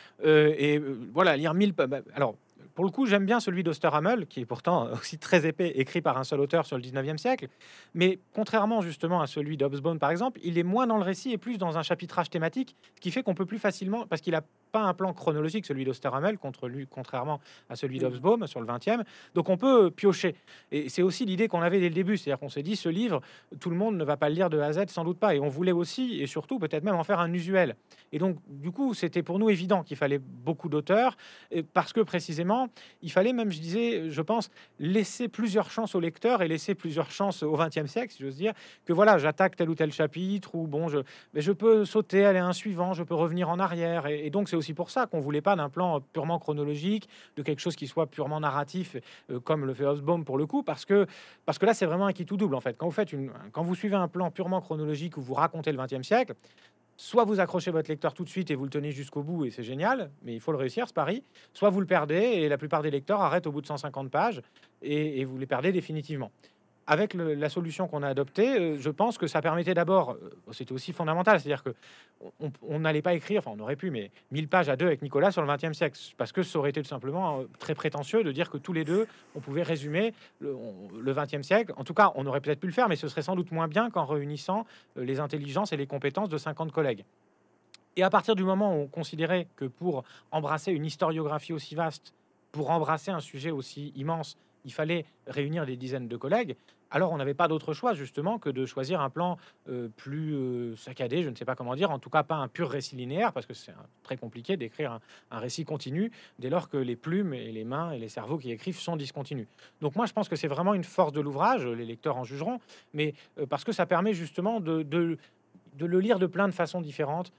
Voilà, lire 1000 pa bah, alors, pour le coup, j'aime bien celui d'Osterhammel, qui est pourtant aussi très épais, écrit par un seul auteur sur le 19e siècle. Mais contrairement justement à celui d'Hobsbawm, par exemple, il est moins dans le récit et plus dans un chapitrage thématique, ce qui fait qu'on peut plus facilement, parce qu'il a pas un plan chronologique, celui d'Osterhammel, contrairement à celui d'Hobsbawm sur le 20e. Donc on peut piocher. Et c'est aussi l'idée qu'on avait dès le début, c'est-à-dire qu'on s'est dit, ce livre, tout le monde ne va pas le lire de A à Z, sans doute pas. Et on voulait aussi, et surtout, peut-être même en faire un usuel. Et donc, du coup, c'était pour nous évident qu'il fallait beaucoup d'auteurs, parce que précisément, il fallait même, je disais, je pense, laisser plusieurs chances au lecteur et laisser plusieurs chances au XXe siècle, si j'ose dire, que voilà, j'attaque tel ou tel chapitre, ou bon, mais je peux sauter, aller à un suivant, je peux revenir en arrière. Et donc, c'est aussi pour ça qu'on voulait pas d'un plan purement chronologique, de quelque chose qui soit purement narratif, comme le fait Hobsbawm pour le coup, parce que là, c'est vraiment un qui tout double, en fait. Quand vous suivez un plan purement chronologique où vous racontez le XXe siècle, soit vous accrochez votre lecteur tout de suite et vous le tenez jusqu'au bout et c'est génial, mais il faut le réussir ce pari, soit vous le perdez et la plupart des lecteurs arrêtent au bout de 150 pages et vous les perdez définitivement. Avec la solution qu'on a adoptée, je pense que ça permettait d'abord, c'était aussi fondamental, c'est-à-dire que on n'allait pas écrire, enfin on aurait pu, mais 1000 pages à deux avec Nicolas sur le XXe siècle, parce que ça aurait été tout simplement très prétentieux de dire que tous les deux, on pouvait résumer le XXe siècle. En tout cas, on aurait peut-être pu le faire, mais ce serait sans doute moins bien qu'en réunissant les intelligences et les compétences de 50 collègues. Et à partir du moment où on considérait que pour embrasser une historiographie aussi vaste, pour embrasser un sujet aussi immense, il fallait réunir des dizaines de collègues, alors on n'avait pas d'autre choix justement que de choisir un plan plus saccadé, je ne sais pas comment dire, en tout cas pas un pur récit linéaire, parce que c'est très compliqué d'écrire un récit continu dès lors que les plumes et les mains et les cerveaux qui écrivent sont discontinus. Donc moi je pense que c'est vraiment une force de l'ouvrage, les lecteurs en jugeront, mais parce que ça permet justement de le lire de plein de façons différentes,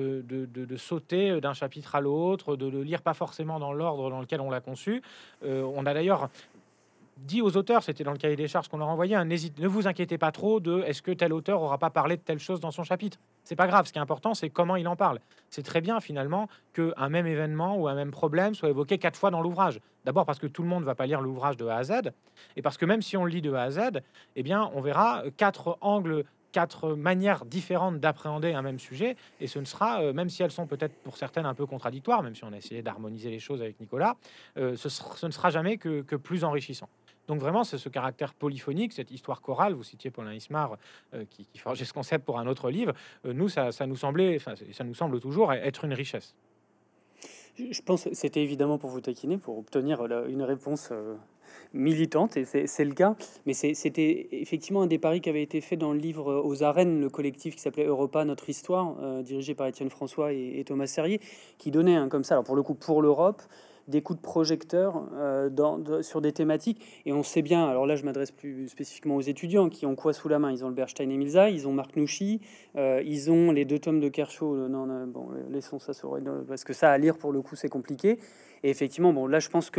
de sauter d'un chapitre à l'autre, de le lire pas forcément dans l'ordre dans lequel on l'a conçu. On a d'ailleurs dit aux auteurs, c'était dans le cahier des charges qu'on leur envoyait, ne vous inquiétez pas trop de est-ce que tel auteur aura pas parlé de telle chose dans son chapitre. C'est pas grave, ce qui est important, c'est comment il en parle. C'est très bien finalement qu'un même événement ou un même problème soit évoqué 4 fois dans l'ouvrage. D'abord parce que tout le monde va pas lire l'ouvrage de A à Z, et parce que même si on le lit de A à Z, eh bien on verra 4 angles, 4 manières différentes d'appréhender un même sujet, et ce ne sera, même si elles sont peut-être pour certaines un peu contradictoires, même si on a essayé d'harmoniser les choses avec Nicolas, ce ne sera jamais que plus enrichissant. Donc vraiment, c'est ce caractère polyphonique, cette histoire chorale. Vous citiez Paulin Ismar, qui forgeait ce concept pour un autre livre. Nous, ça nous semblait, enfin, ça nous semble toujours être une richesse. Je pense que c'était évidemment pour vous taquiner, pour obtenir une réponse militante, et c'est le cas. Mais c'était effectivement un des paris qui avait été fait dans le livre Aux Arènes, le collectif qui s'appelait Europa, notre histoire, dirigé par Étienne François et Thomas Serrier, qui donnait comme ça, alors pour le coup pour l'Europe, des coups de projecteur sur des thématiques. Et on sait bien, alors là je m'adresse plus spécifiquement aux étudiants qui ont quoi sous la main. Ils ont le Bernstein et Milza, ils ont Marc Nouchy, ils ont les 2 tomes de Kershaw. Bon, laissons ça sur, parce que ça à lire pour le coup c'est compliqué. Et effectivement, bon là je pense que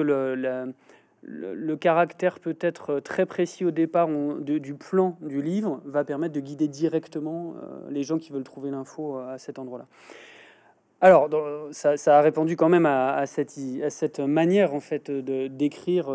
le caractère peut-être très précis au départ du plan du livre va permettre de guider directement les gens qui veulent trouver l'info à cet endroit-là. Alors, ça a répondu quand même à cette manière en fait d'écrire,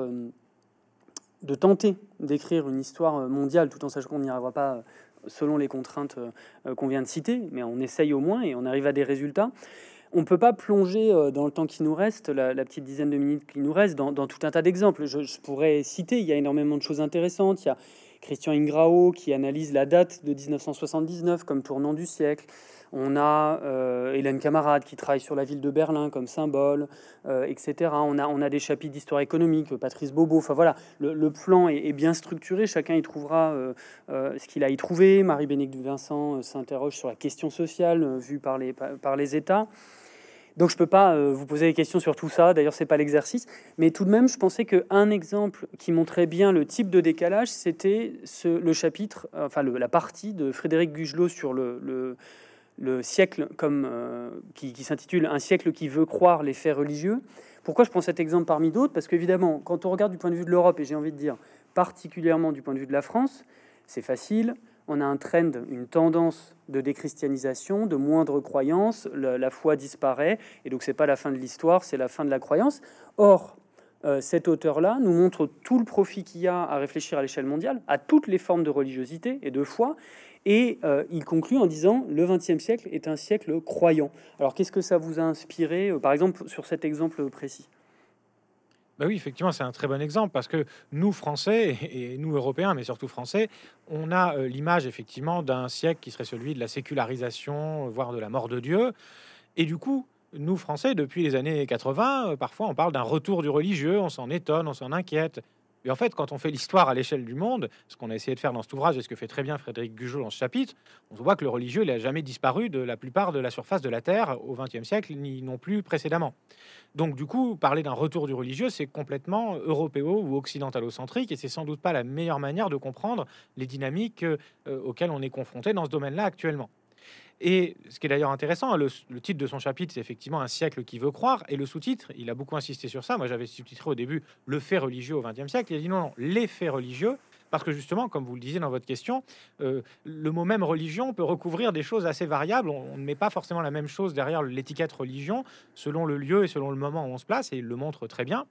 de tenter d'écrire une histoire mondiale, tout en sachant qu'on n'y arrivera pas selon les contraintes qu'on vient de citer, mais on essaye au moins et on arrive à des résultats. On ne peut pas plonger dans le temps qui nous reste, la petite dizaine de minutes qui nous reste, dans tout un tas d'exemples. Je pourrais citer, il y a énormément de choses intéressantes. Il y a Christian Ingrao qui analyse la date de 1979 comme tournant du siècle. On a Hélène Camarade qui travaille sur la ville de Berlin comme symbole, etc. On a des chapitres d'histoire économique, Patrice Bobo. Enfin voilà, le plan est bien structuré. Chacun y trouvera ce qu'il a y trouvé. Marie-Bénédicte Vincent s'interroge sur la question sociale vue par les États. Donc je peux pas vous poser des questions sur tout ça. D'ailleurs, c'est pas l'exercice. Mais tout de même, je pensais qu'un exemple qui montrait bien le type de décalage, c'était le chapitre, la partie de Frédéric Gugelot sur le siècle qui s'intitule Un siècle qui veut croire les faits religieux. Pourquoi je prends cet exemple parmi d'autres? Parce qu'évidemment, quand on regarde du point de vue de l'Europe, et j'ai envie de dire particulièrement du point de vue de la France, c'est facile. On a un trend, une tendance de déchristianisation, de moindre croyance, la foi disparaît, et donc c'est pas la fin de l'histoire, c'est la fin de la croyance. Or, cet auteur-là nous montre tout le profit qu'il y a à réfléchir à l'échelle mondiale, à toutes les formes de religiosité et de foi, et il conclut en disant « Le XXe siècle est un siècle croyant ». Alors, qu'est-ce que ça vous a inspiré, par exemple, sur cet exemple précis? Bah oui, effectivement, c'est un très bon exemple parce que nous, Français, et nous, Européens, mais surtout Français, on a l'image effectivement d'un siècle qui serait celui de la sécularisation, voire de la mort de Dieu. Et du coup, nous, Français, depuis les années 80, parfois on parle d'un retour du religieux, on s'en étonne, on s'en inquiète. Et en fait, quand on fait l'histoire à l'échelle du monde, ce qu'on a essayé de faire dans cet ouvrage et ce que fait très bien Frédéric Gugeot dans ce chapitre, on voit que le religieux n'a jamais disparu de la plupart de la surface de la Terre au XXe siècle, ni non plus précédemment. Donc, du coup, parler d'un retour du religieux, c'est complètement européo ou occidentalocentrique, et c'est sans doute pas la meilleure manière de comprendre les dynamiques auxquelles on est confronté dans ce domaine-là actuellement. Et ce qui est d'ailleurs intéressant, le titre de son chapitre, c'est effectivement Un siècle qui veut croire. Et le sous-titre, il a beaucoup insisté sur ça. Moi, j'avais sous-titré au début Le fait religieux au XXe siècle. Il a dit non, non, les faits religieux. Parce que justement, comme vous le disiez dans votre question, le mot même religion peut recouvrir des choses assez variables. On ne met pas forcément la même chose derrière l'étiquette religion, selon le lieu et selon le moment où on se place. Et il le montre très bien.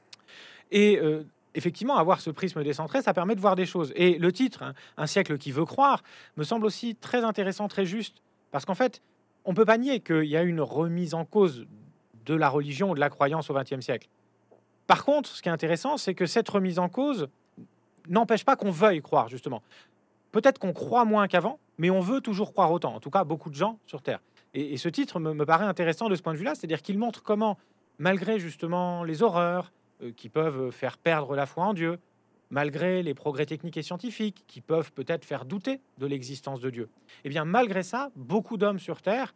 Et effectivement, avoir ce prisme décentré, ça permet de voir des choses. Et le titre, hein, Un siècle qui veut croire, me semble aussi très intéressant, très juste. Parce qu'en fait, on peut pas nier qu'il y a une remise en cause de la religion ou de la croyance au XXe siècle. Par contre, ce qui est intéressant, c'est que cette remise en cause n'empêche pas qu'on veuille croire, justement. Peut-être qu'on croit moins qu'avant, mais on veut toujours croire autant. En tout cas, beaucoup de gens sur Terre. Et ce titre me paraît intéressant de ce point de vue-là, c'est-à-dire qu'il montre comment, malgré justement les horreurs qui peuvent faire perdre la foi en Dieu, malgré les progrès techniques et scientifiques qui peuvent peut-être faire douter de l'existence de Dieu, eh bien, malgré ça, beaucoup d'hommes sur Terre,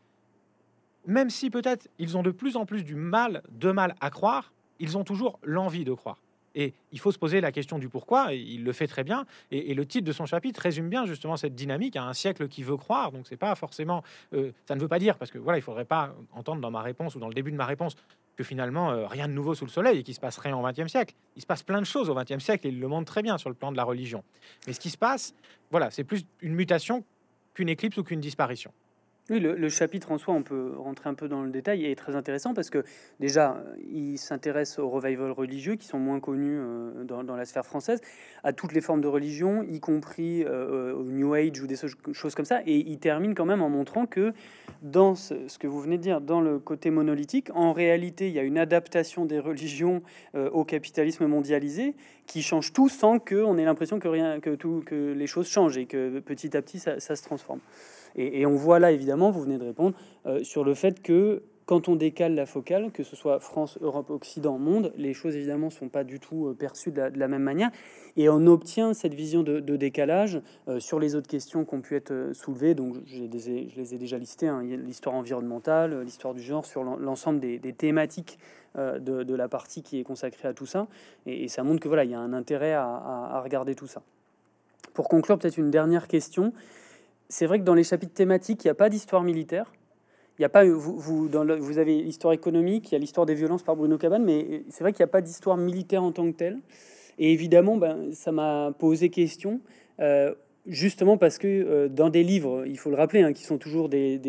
même si peut-être ils ont de plus en plus de mal à croire, ils ont toujours l'envie de croire. Et il faut se poser la question du pourquoi, et il le fait très bien. Et le titre de son chapitre résume bien justement cette dynamique, à un siècle qui veut croire. Donc c'est pas forcément, ça ne veut pas dire, parce que voilà, il faudrait pas entendre dans ma réponse ou dans le début de ma réponse que finalement rien de nouveau sous le soleil et qu'il se passe rien au XXe siècle. Il se passe plein de choses au XXe siècle et il le montre très bien sur le plan de la religion. Mais ce qui se passe, voilà, c'est plus une mutation qu'une éclipse ou qu'une disparition. Oui, le chapitre en soi, on peut rentrer un peu dans le détail, est très intéressant parce que déjà, il s'intéresse aux revival religieux qui sont moins connus dans la sphère française, à toutes les formes de religion, y compris au New Age ou des choses comme ça. Et il termine quand même en montrant que dans ce que vous venez de dire, dans le côté monolithique, en réalité, il y a une adaptation des religions au capitalisme mondialisé qui change tout sans qu'on ait l'impression que les choses changent et que petit à petit, ça se transforme. Et on voit là, évidemment, vous venez de répondre, sur le fait que quand on décale la focale, que ce soit France, Europe, Occident, monde, les choses, évidemment, ne sont pas du tout perçues de la même manière. Et on obtient cette vision de décalage sur les autres questions qui ont pu être soulevées. Donc, je les ai déjà listées, hein. L'histoire environnementale, l'histoire du genre, sur l'ensemble des thématiques de la partie qui est consacrée à tout ça. Et ça montre que voilà, il y a un intérêt à regarder tout ça. Pour conclure, peut-être une dernière question. C'est vrai que dans les chapitres thématiques, il n'y a pas d'histoire militaire. Il y a pas, vous avez l'histoire économique, il y a l'histoire des violences par Bruno Cabane, mais c'est vrai qu'il n'y a pas d'histoire militaire en tant que telle. Et évidemment, ça m'a posé question, justement parce que dans des livres, il faut le rappeler, hein, qui sont toujours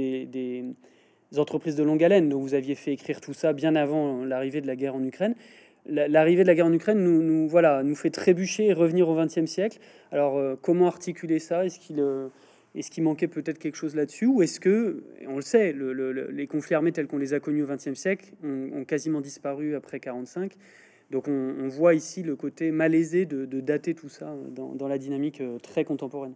des entreprises de longue haleine, dont vous aviez fait écrire tout ça bien avant l'arrivée de la guerre en Ukraine. L'arrivée de la guerre en Ukraine nous fait trébucher et revenir au XXe siècle. Alors, comment articuler ça? Est-ce qu'il manquait peut-être quelque chose là-dessus? Ou est-ce que, on le sait, les conflits armés tels qu'on les a connus au XXe siècle ont quasiment disparu après 1945. Donc on voit ici le côté malaisé de dater tout ça dans la dynamique très contemporaine.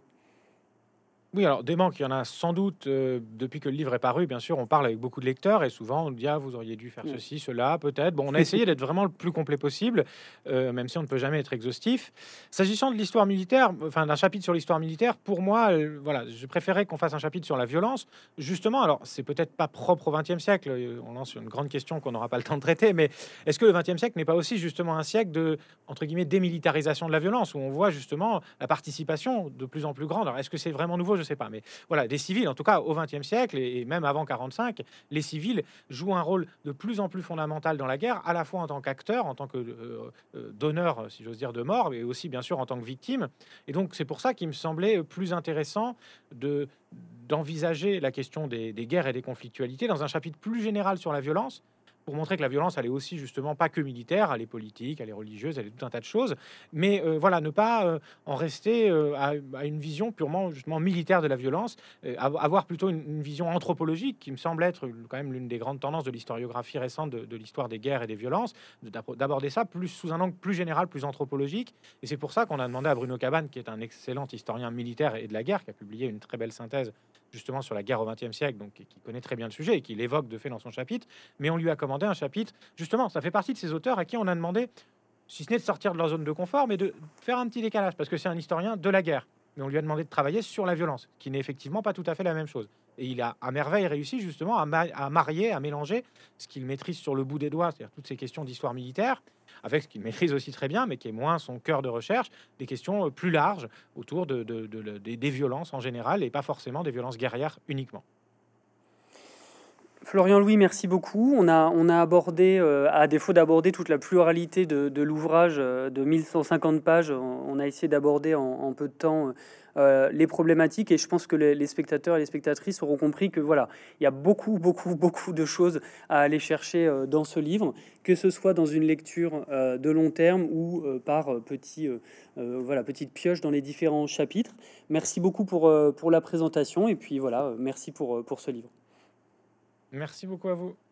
Oui, alors des manques, il y en a sans doute depuis que le livre est paru. Bien sûr, on parle avec beaucoup de lecteurs et souvent on dit ah vous auriez dû faire ceci, cela, peut-être. Bon, on a essayé d'être vraiment le plus complet possible, même si on ne peut jamais être exhaustif. S'agissant de l'histoire militaire, enfin d'un chapitre sur l'histoire militaire, pour moi, voilà, je préférais qu'on fasse un chapitre sur la violence. Justement, alors c'est peut-être pas propre au XXe siècle. On lance une grande question qu'on n'aura pas le temps de traiter, mais est-ce que le XXe siècle n'est pas aussi justement un siècle de entre guillemets démilitarisation de la violence où on voit justement la participation de plus en plus grande. Alors est-ce que c'est vraiment nouveau? Je sais pas, mais voilà, des civils, en tout cas au XXe siècle et même avant 45, les civils jouent un rôle de plus en plus fondamental dans la guerre, à la fois en tant qu'acteurs, en tant que donneurs, si j'ose dire, de mort, mais aussi bien sûr en tant que victimes. Et donc c'est pour ça qu'il me semblait plus intéressant de d'envisager la question des guerres et des conflictualités dans un chapitre plus général sur la violence, pour montrer que la violence, elle est aussi justement pas que militaire, elle est politique, elle est religieuse, elle est tout un tas de choses. Mais voilà, ne pas en rester à une vision purement justement militaire de la violence, avoir plutôt une vision anthropologique qui me semble être quand même l'une des grandes tendances de l'historiographie récente de l'histoire des guerres et des violences, d'aborder ça plus sous un angle plus général, plus anthropologique. Et c'est pour ça qu'on a demandé à Bruno Cabane, qui est un excellent historien militaire et de la guerre, qui a publié une très belle synthèse justement sur la guerre au XXe siècle, donc qui connaît très bien le sujet et qui l'évoque de fait dans son chapitre. Mais on lui a commandé un chapitre, justement, ça fait partie de ces auteurs à qui on a demandé, si ce n'est de sortir de leur zone de confort, mais de faire un petit décalage, parce que c'est un historien de la guerre. Mais on lui a demandé de travailler sur la violence, qui n'est effectivement pas tout à fait la même chose. Et il a à merveille réussi justement à marier, à mélanger ce qu'il maîtrise sur le bout des doigts, c'est-à-dire toutes ces questions d'histoire militaire, avec ce qu'il maîtrise aussi très bien, mais qui est moins son cœur de recherche, des questions plus larges autour des violences en général, et pas forcément des violences guerrières uniquement. Florian Louis, merci beaucoup. On a abordé, à défaut d'aborder toute la pluralité de l'ouvrage de 1150 pages, on a essayé d'aborder en peu de temps les problématiques, et je pense que les spectateurs et les spectatrices auront compris que voilà, il y a beaucoup, beaucoup, beaucoup de choses à aller chercher dans ce livre, que ce soit dans une lecture de long terme ou par petites pioches dans les différents chapitres. Merci beaucoup pour la présentation, et puis voilà, merci pour ce livre. Merci beaucoup à vous.